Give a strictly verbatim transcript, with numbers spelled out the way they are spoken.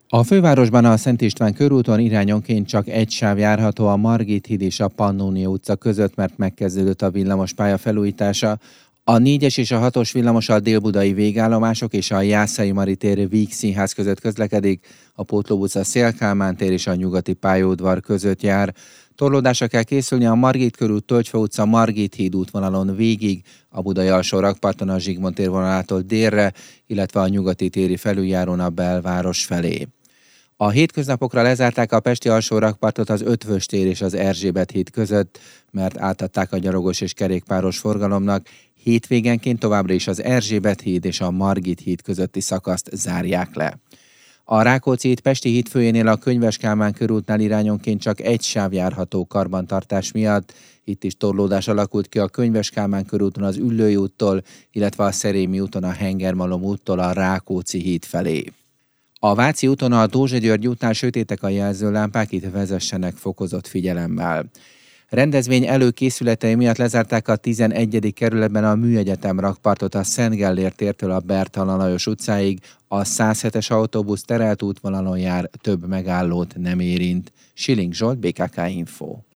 A fővárosban a Szent István körúton irányonként csak egy sáv járható a Margit híd és a Pannonia utca között, mert megkezdődött a villamospálya felújítása. A négyes és a hatos villamos a délbudai végállomások és a Jászai Mari tér Víg Színház között közlekedik, a Pótló utca Széll Kálmán tér és a Nyugati pályaudvar között jár. Torlódásra kell készülni a Margit körút Tölgyfa utca Margit híd útvonalon végig, a Budai alsó rakparton a Zsigmond tér vonalától délre, illetve a Nyugati téri felüljárón a belváros felé. A hétköznapokra lezárták a pesti alsó rakpartot az Ötvös tér és az Erzsébet híd között, mert átadták a gyalogos és kerékpáros forgalomnak. Hétvégenként továbbra is az Erzsébet híd és a Margit híd közötti szakaszt zárják le. A Rákóczi híd Pesti hídfőjénél a Könyves Kálmán körútnál irányonként csak egy sáv járható karbantartás miatt. Itt is torlódás alakult ki a Könyves Kálmán körúton az Üllői úttól, illetve a Szerémi úton a Hengermalom úttól a Rákóczi híd felé. A Váci úton a Dózsa György útnál sötétek a jelzőlámpák, itt vezessenek fokozott figyelemmel. Rendezvény előkészületei miatt lezárták a tizenegyedik kerületben a Műegyetem rakpartot a Szent Gellért tértől a Bertalan Lajos utcáig, a száz hetes autóbusz terelt útvonalon jár, több megállót nem érint. Siling Zsolt, bé ká ká Info.